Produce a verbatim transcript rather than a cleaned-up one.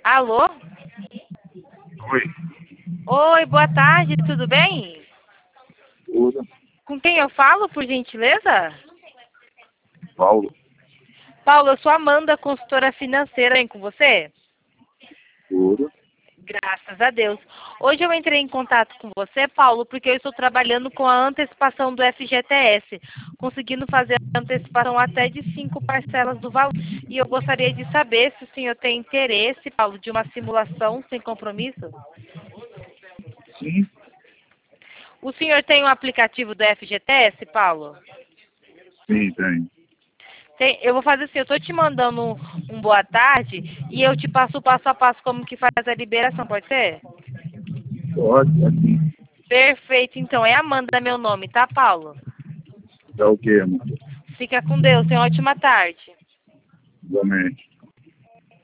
Alô? Oi, Oi, boa tarde, tudo bem? tudo. Com quem eu falo, por gentileza? Paulo, Paulo, eu sou Amanda, consultora financeira, hein, com você? tudo. Graças a Deus. Hoje eu entrei em contato com você, Paulo, porque eu estou trabalhando com a antecipação do F G T S, conseguindo fazer a antecipação até de cinco parcelas do valor. E eu gostaria de saber se o senhor tem interesse, Paulo, de uma simulação sem compromisso. Sim, O senhor tem o aplicativo do F G T S, Paulo? sim, tem. Tem- eu vou fazer assim, eu estou te mandando um, um boa tarde e eu te passo o passo a passo como que faz a liberação, pode ser? Pode, assim. Perfeito, então. É Amanda meu nome, tá, Paulo? É o quê, mano? Fica com Deus, tenha uma ótima tarde. Igualmente.